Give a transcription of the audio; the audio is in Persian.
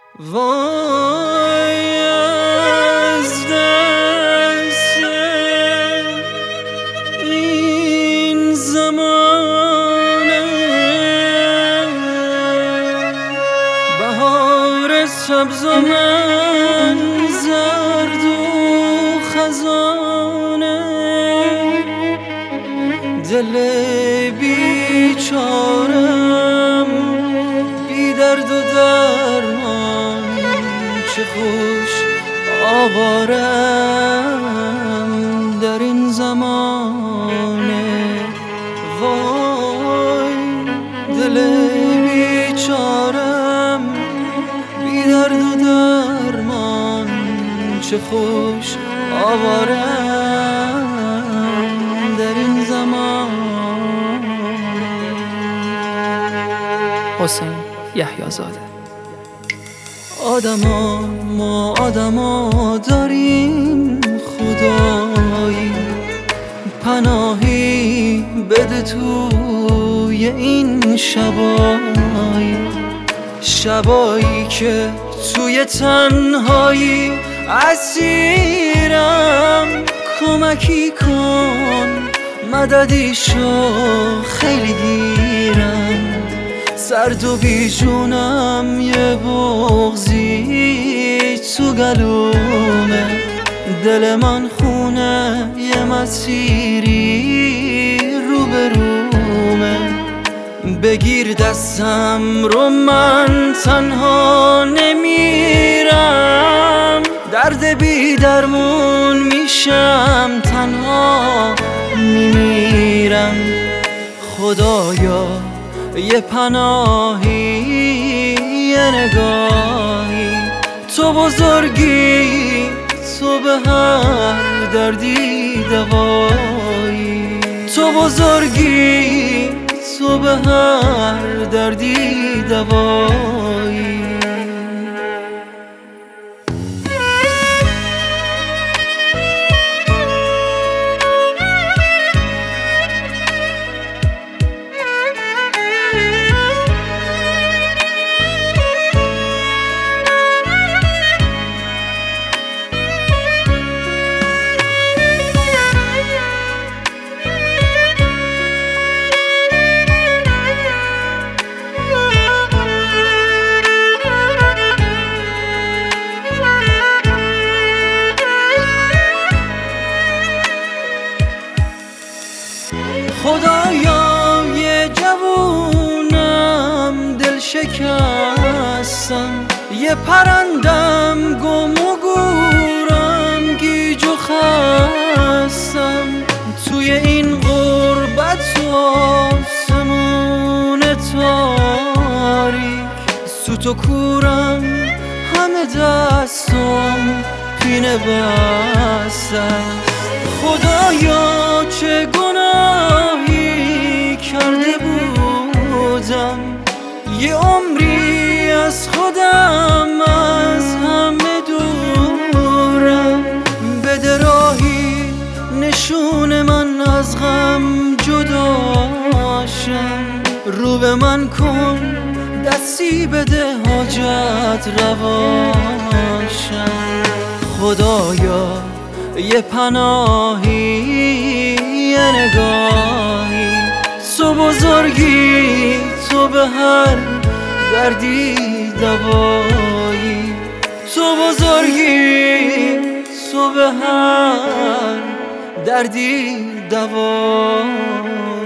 وای از دست این زمانه، بهار سبز و من زرد و خزانه، دل بیچارم بی درد و درمان، چه خوش آوارم در این زمانه. وای دل بیچارم بی درد و درمان، چه خوش آوارم در این زمان. حسین یحیی‌زاده. ما آدما داریم خدایی، پناهی بده توی این شبایی که توی تنهایی اسیرم. کمکی کن مددی شو، خیلی گیرم، سرد و بیجونم، یه بغضی تو گلومه، دل من خونه یه مسیری رو به رومه. بگیر دستم رو، من تنها نمیرم، درد بی درمون میشم، تنها میمیرم. خدایا یه پناهی، یه نگاهی، تو بزرگی، تو به هر دردی دوایی، تو بزرگی، تو به هر دردی دوایی. خدایا یه جوونم دل شکستم، یه پرندم گم و گورم گیج و خستم. توی این غربت و آسمون تاریک، سوت و کورم، همه دستم پینه بسته. خدایا چه گناهی کرده بودم، یه عمری از خودم، از همه دورم. بده راهی نشون من از غم جداشم، رو به من کن دستی بده حاجت رواشم. خدایا یه پناهی، یه نگاهی، تو بزرگی، تو به هر دردی دوایی، تو بزرگی، تو به هر دردی دوایی.